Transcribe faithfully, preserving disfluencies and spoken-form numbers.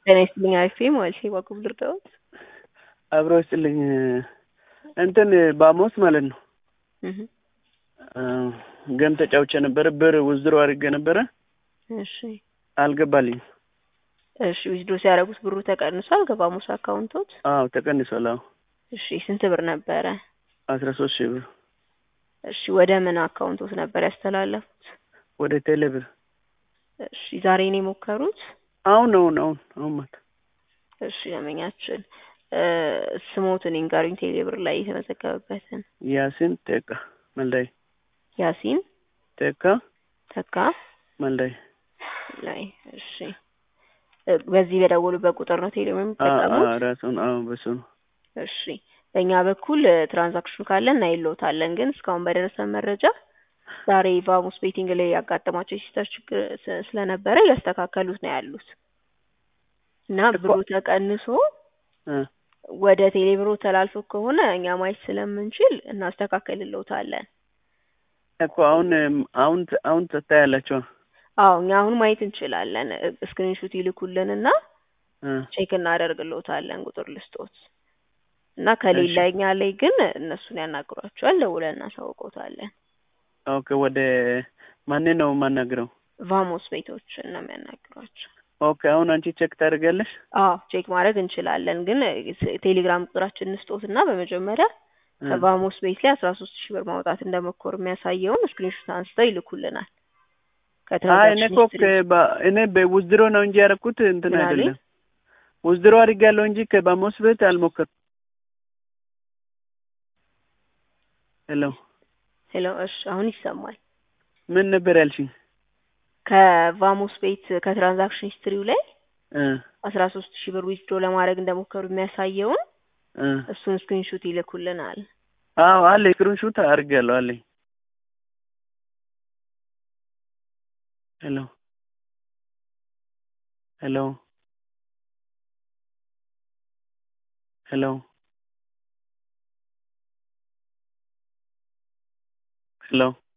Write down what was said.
ጤና ይስጥልኝ አሪፍ ማለት ነው ባኩ ልርዳዎት አብሮ ይስጥልኝ እንትን ባሞስ ማለት ነው እህ ገም ተጫውቼ ነበር ብር ውዝድሮ አድርጌ ነበር እሺ አልገባልኝ እሺ ውዝድሮ ሲያደርጉት ብሩ ተቀንሷል ከባሞስ አካውንቶት አዎ ተቀንሷል አዎ እሺ ስንት ብር ነበረ አስራ ሶስት ሺህ ብር እሺ ወደ ምን አካውንቶት ነበር ያስተላለፉት ወደ ቴሌብር እሺ ዛሬ ነው የሞከሩት አሁን ነው ነው አሁን ማለት እሺ ያመኛችን ስሞትን እንጋሪን ቴሌብር ላይ የተመዘገበበትን ያሲን ተካ መልዳይ ያሲን ተካ ተካ መልዳይ ላይ እሺ በዚህ በደወሉበት ቁጥር ነው ቴሌብር የሚጠቀሙት አዎ ራሱን አዎ በሱ እሺ በእኛ በኩል ትራንዛክሽኑ ካለን አይሎታለን ግን እስካሁን በደረሰን መረጃ ዛሬ ባሙስ ቤቲንግ ላይ ያጋጠማቸው ሲስተር ችግር ስለነበረ ያስተካከሉት ነው ያሉት እና ብሩ ተቀንሶ ወደ ቴሌብሮ ተላልፎ ከሆነ እኛ ማየት ስለምንችል እናስተካክልልዎታለን እኮ አሁን አሁን አሁን ተታያላችሁ አዎ እኛ አሁን ማየት እንችላለን ስክሪንሾት ይልኩልንና ቼክ እናደርግልዎታለን ቁጥር ልስጦት እና ከሌላኛ ላይ ግን እነሱን ያናግሯቸዋል ደውለን እናሳውቅዎታለን ኦኬ ወደ ማን ነው ማናግረው ቫሞስ ቤቶች ነው የሚያናግሯቸው ኦኬ አሁን አንቺ ቼክ ታደርጋለሽ አዎ ቼክ ማድረግ እንችላለን ግን ቴሌግራም ቁጥራችንን እንስጦትና በመጀመሪያ ከቫሞስ ቤት ላይ አስራ ሶስት ሺህ ብር ማውጣት እንደመኮር የሚያሳየውን ስክሪንሾት አንስተው ይልኩልናል አይ እኔ እኮ እኔ በውዝድሮ ነው እንጂ ያደረኩት እንትን አይደለም ውዝድሮ አድርጋለሁ እንጂ ከቫሞስ ቤት አልሞከርኩም ሄሎ ሄሎ እሺ አሁን ይሰማል ምን ነበር ያልሽኝ ከቫሞስ ቤት ከትራንዛክሽን ሂስትሪው ላይ አስራ ሶስት ሺህ ብር ዊዝድሮ ለማድረግ እንደሞከሩ የሚያሳየውን እሱን ስክሪንሾት ይልኩልናል አዎ አለ ስክሪንሾት አድርጋለሁ አለ ሄሎ ሄሎ ሄሎ ሄሎ